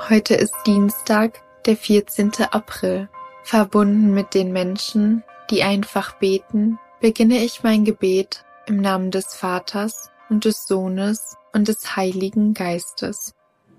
Heute ist Dienstag, der 14. April. Verbunden mit den Menschen, die einfach beten, beginne ich mein Gebet im Namen des Vaters und des Sohnes und des Heiligen Geistes.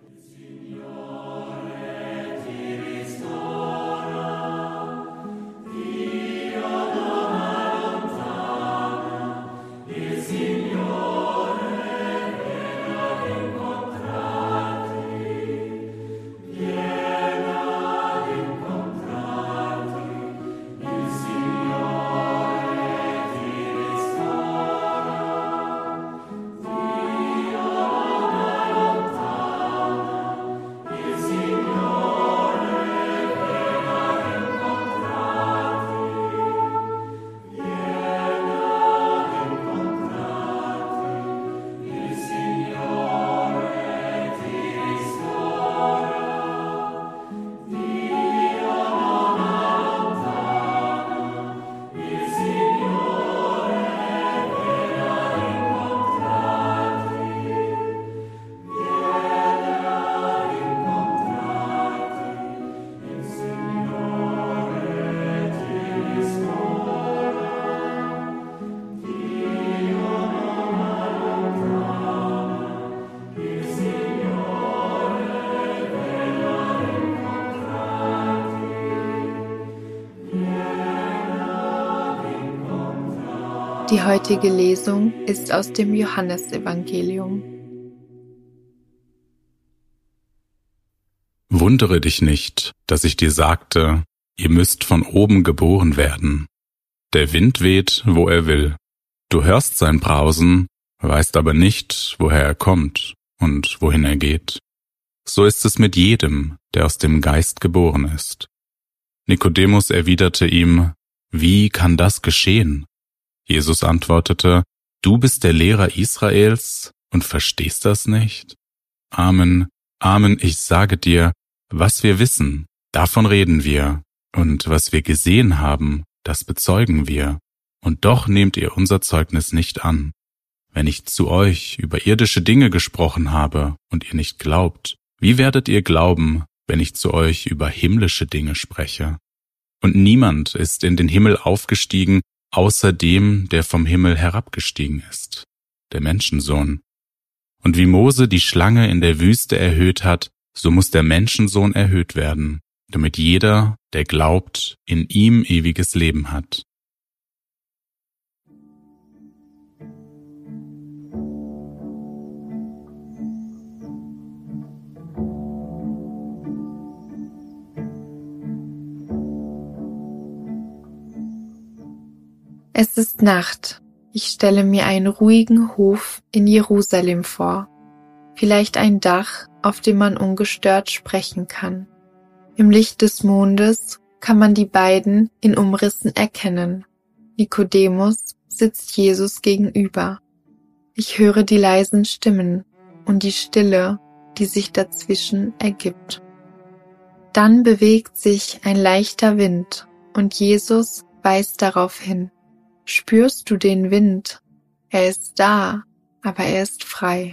Die heutige Lesung ist aus dem Johannesevangelium. Wundere dich nicht, dass ich dir sagte, ihr müsst von oben geboren werden. Der Wind weht, wo er will. Du hörst sein Brausen, weißt aber nicht, woher er kommt und wohin er geht. So ist es mit jedem, der aus dem Geist geboren ist. Nikodemus erwiderte ihm, wie kann das geschehen? Jesus antwortete, du bist der Lehrer Israels und verstehst das nicht? Amen, Amen, ich sage dir, was wir wissen, davon reden wir, und was wir gesehen haben, das bezeugen wir, und doch nehmt ihr unser Zeugnis nicht an. Wenn ich zu euch über irdische Dinge gesprochen habe und ihr nicht glaubt, wie werdet ihr glauben, wenn ich zu euch über himmlische Dinge spreche? Und niemand ist in den Himmel aufgestiegen, außer dem, der vom Himmel herabgestiegen ist, der Menschensohn. Und wie Mose die Schlange in der Wüste erhöht hat, so muss der Menschensohn erhöht werden, damit jeder, der glaubt, in ihm ewiges Leben hat. Es ist Nacht. Ich stelle mir einen ruhigen Hof in Jerusalem vor. Vielleicht ein Dach, auf dem man ungestört sprechen kann. Im Licht des Mondes kann man die beiden in Umrissen erkennen. Nikodemus sitzt Jesus gegenüber. Ich höre die leisen Stimmen und die Stille, die sich dazwischen ergibt. Dann bewegt sich ein leichter Wind und Jesus weist darauf hin. Spürst du den Wind? Er ist da, aber er ist frei.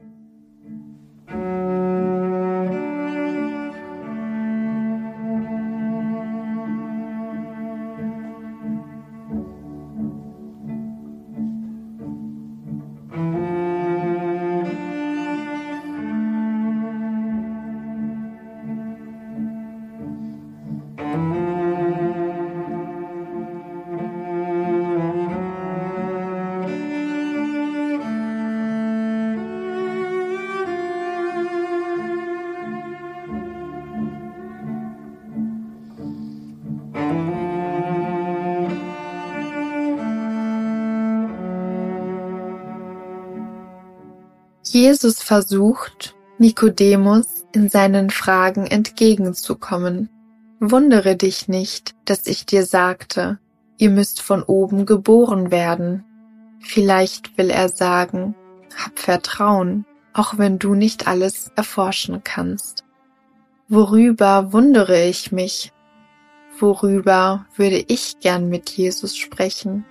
Jesus versucht, Nikodemus in seinen Fragen entgegenzukommen. Wundere dich nicht, dass ich dir sagte, ihr müsst von oben geboren werden. Vielleicht will er sagen, hab Vertrauen, auch wenn du nicht alles erforschen kannst. Worüber wundere ich mich? Worüber würde ich gern mit Jesus sprechen?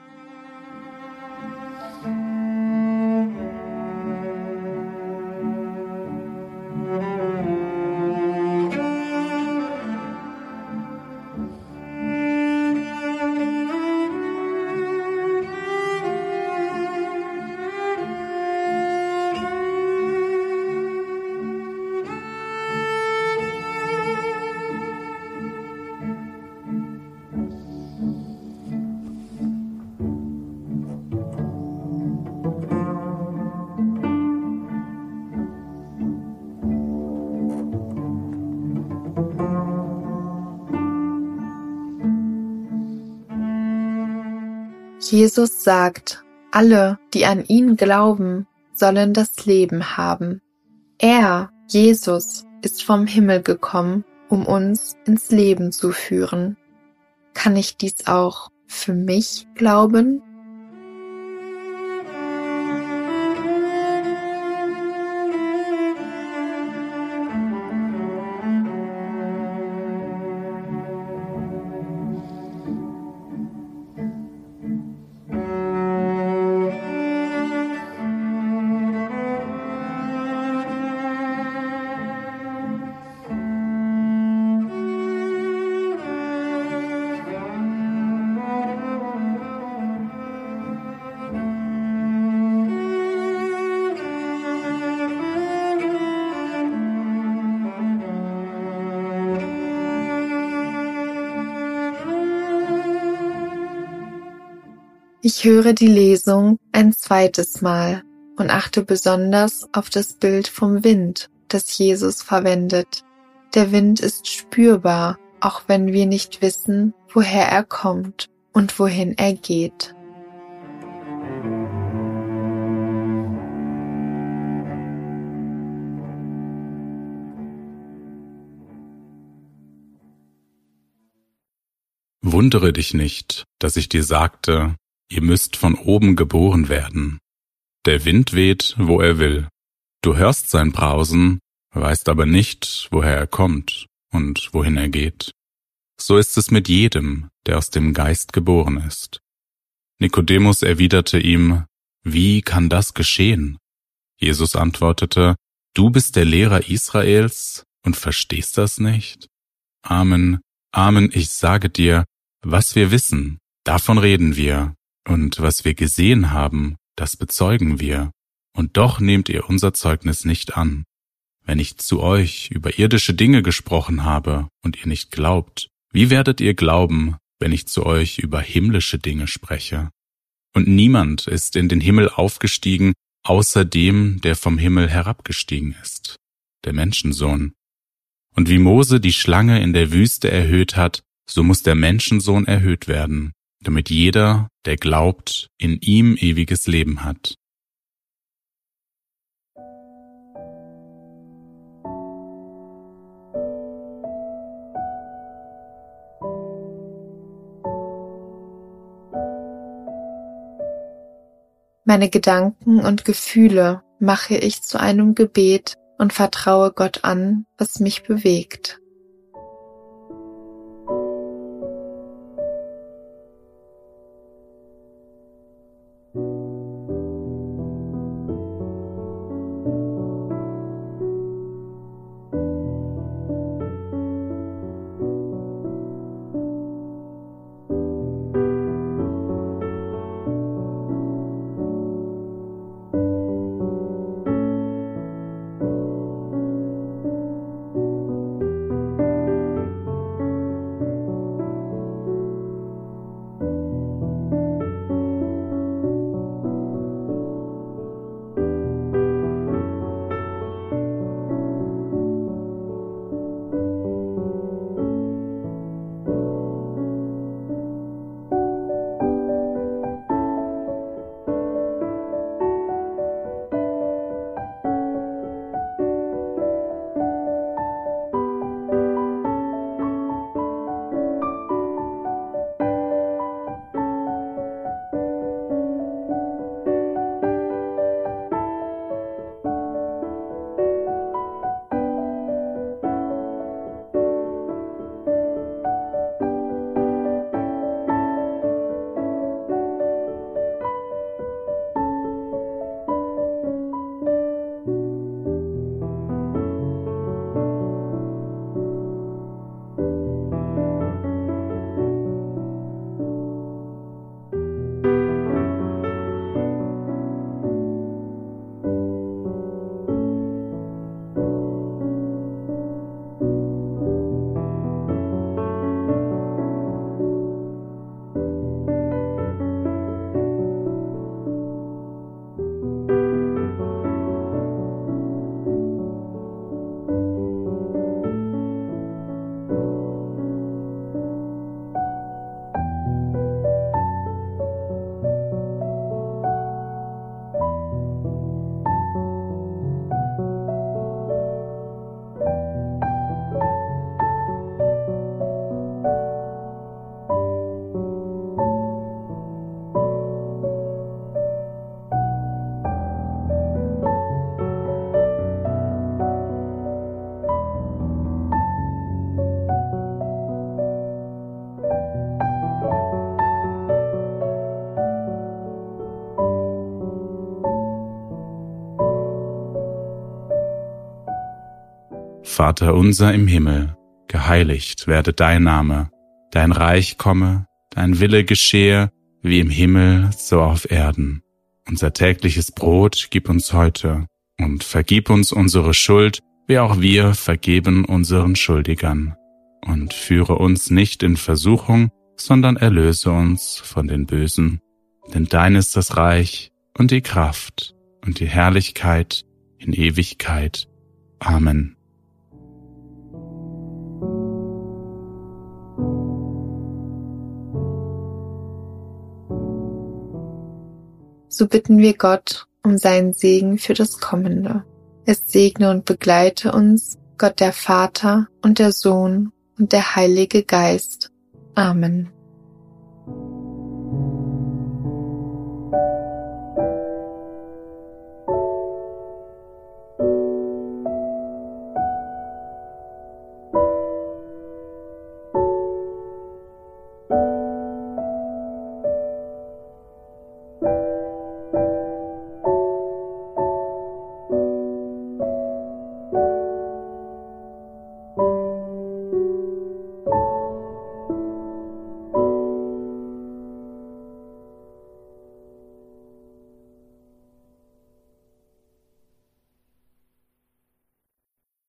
Jesus sagt, alle, die an ihn glauben, sollen das Leben haben. Er, Jesus, ist vom Himmel gekommen, um uns ins Leben zu führen. Kann ich dies auch für mich glauben? Ich höre die Lesung ein zweites Mal und achte besonders auf das Bild vom Wind, das Jesus verwendet. Der Wind ist spürbar, auch wenn wir nicht wissen, woher er kommt und wohin er geht. Wundere dich nicht, dass ich dir sagte, ihr müsst von oben geboren werden. Der Wind weht, wo er will. Du hörst sein Brausen, weißt aber nicht, woher er kommt und wohin er geht. So ist es mit jedem, der aus dem Geist geboren ist. Nikodemus erwiderte ihm, wie kann das geschehen? Jesus antwortete, du bist der Lehrer Israels und verstehst das nicht? Amen, Amen, ich sage dir, was wir wissen, davon reden wir, und was wir gesehen haben, das bezeugen wir, und doch nehmt ihr unser Zeugnis nicht an. Wenn ich zu euch über irdische Dinge gesprochen habe und ihr nicht glaubt, wie werdet ihr glauben, wenn ich zu euch über himmlische Dinge spreche? Und niemand ist in den Himmel aufgestiegen, außer dem, der vom Himmel herabgestiegen ist, der Menschensohn. Und wie Mose die Schlange in der Wüste erhöht hat, so muss der Menschensohn erhöht werden, damit jeder, der glaubt, in ihm ewiges Leben hat. Meine Gedanken und Gefühle mache ich zu einem Gebet und vertraue Gott an, was mich bewegt. Vater unser im Himmel, geheiligt werde dein Name, dein Reich komme, dein Wille geschehe, wie im Himmel, so auf Erden. Unser tägliches Brot gib uns heute und vergib uns unsere Schuld, wie auch wir vergeben unseren Schuldigern. Und führe uns nicht in Versuchung, sondern erlöse uns von den Bösen. Denn dein ist das Reich und die Kraft und die Herrlichkeit in Ewigkeit. Amen. So bitten wir Gott um seinen Segen für das Kommende. Es segne und begleite uns, Gott der Vater und der Sohn und der Heilige Geist. Amen.